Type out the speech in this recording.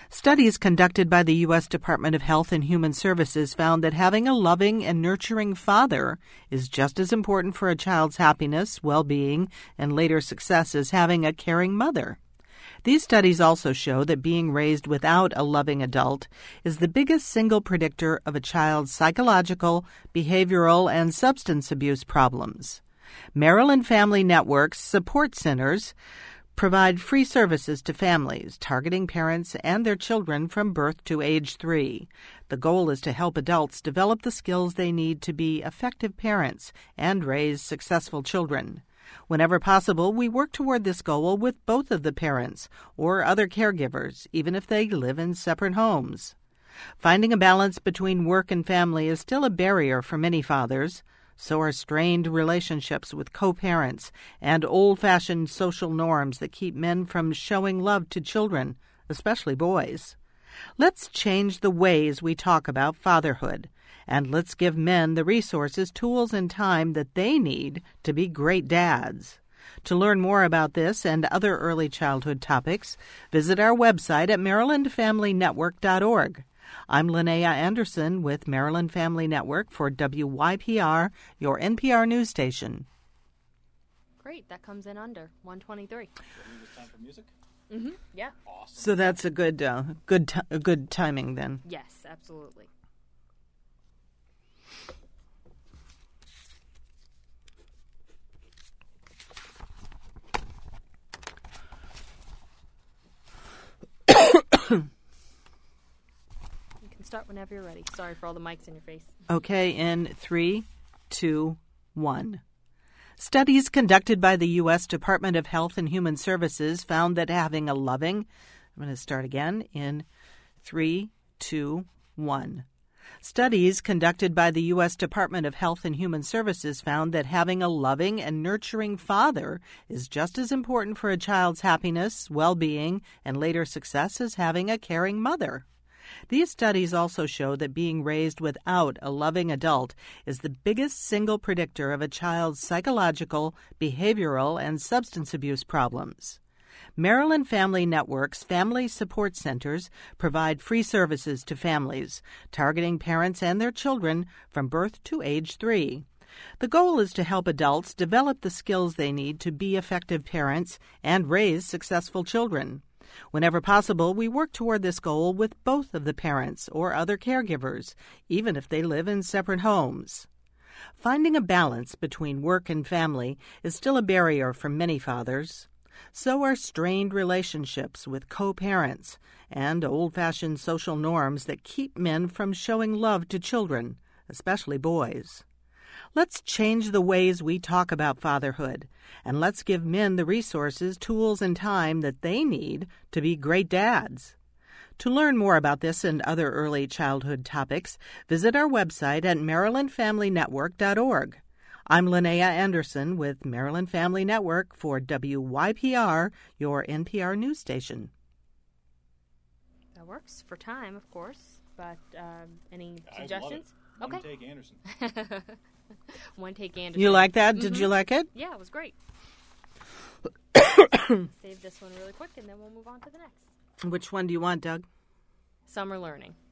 Studies conducted by the U.S. Department of Health and Human Services found that having a loving and nurturing father is just as important for a child's happiness, well-being, and later success as having a caring mother. These studies also show that being raised without a loving adult is the biggest single predictor of a child's psychological, behavioral, and substance abuse problems. Maryland Family Network's support centers provide free services to families, targeting parents and their children from birth to age 3. The goal is to help adults develop the skills they need to be effective parents and raise successful children. Whenever possible, we work toward this goal with both of the parents or other caregivers, even if they live in separate homes. Finding a balance between work and family is still a barrier for many fathers. So are strained relationships with co-parents and old-fashioned social norms that keep men from showing love to children, especially boys. Let's change the ways we talk about fatherhood, and let's give men the resources, tools, and time that they need to be great dads. To learn more about this and other early childhood topics, visit our website at marylandfamilynetwork.org. I'm Linnea Anderson with Maryland Family Network for WYPR, your NPR news station. Great. That comes in under 123. It's time for music? Mm-hmm. Yeah. Awesome. So that's a good timing then. Yes, absolutely. Start whenever you're ready. Sorry for all the mics in your face. Okay, in 3, 2, 1. Studies conducted by the U.S. Department of Health and Human Services found that having a loving... I'm going to start again in 3, 2, 1. Studies conducted by the U.S. Department of Health and Human Services found that having a loving and nurturing father is just as important for a child's happiness, well-being, and later success as having a caring mother. These studies also show that being raised without a loving adult is the biggest single predictor of a child's psychological, behavioral, and substance abuse problems. Maryland Family Network's Family Support Centers provide free services to families, targeting parents and their children from birth to age 3. The goal is to help adults develop the skills they need to be effective parents and raise successful children. Whenever possible, we work toward this goal with both of the parents or other caregivers, even if they live in separate homes. Finding a balance between work and family is still a barrier for many fathers. So are strained relationships with co-parents and old-fashioned social norms that keep men from showing love to children, especially boys. Let's change the ways we talk about fatherhood, and let's give men the resources, tools, and time that they need to be great dads. To learn more about this and other early childhood topics, visit our website at marylandfamilynetwork.org. I'm Linnea Anderson with Maryland Family Network for WYPR, your NPR news station. That works for time, of course, but any suggestions? I love it. Okay. One take Anderson. One take Anderson. You like that? Mm-hmm. Did you like it? Yeah, it was great. Save this one really quick, and then we'll move on to the next. Which one do you want, Doug? Summer learning.